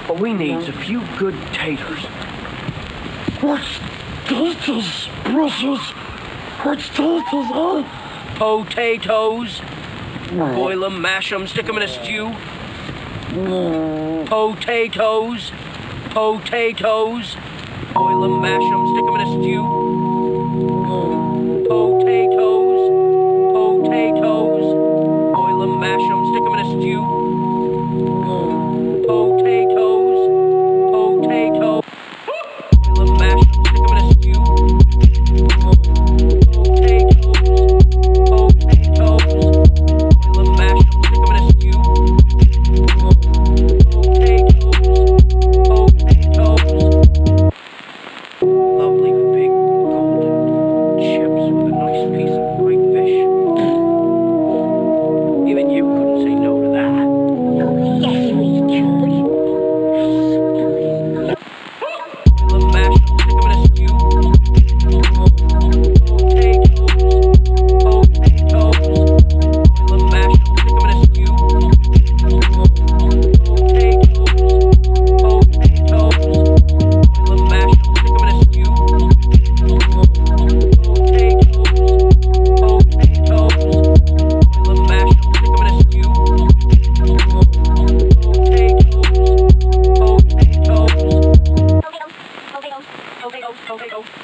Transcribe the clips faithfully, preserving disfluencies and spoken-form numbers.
What we need's a few good taters. What's taters, precious? What's taters, huh? Potatoes. Boil 'em, mash 'em, stick 'em in a stew. Potatoes. Potatoes. Boil 'em, mash 'em, stick 'em in a stew. Potatoes. Potatoes. Boil 'em, mash 'em, stick 'em in a stew. Potatoes. Potatoes. Boil 'em, mash 'em, stick 'em in a stew.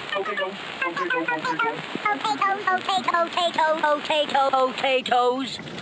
Potatoes.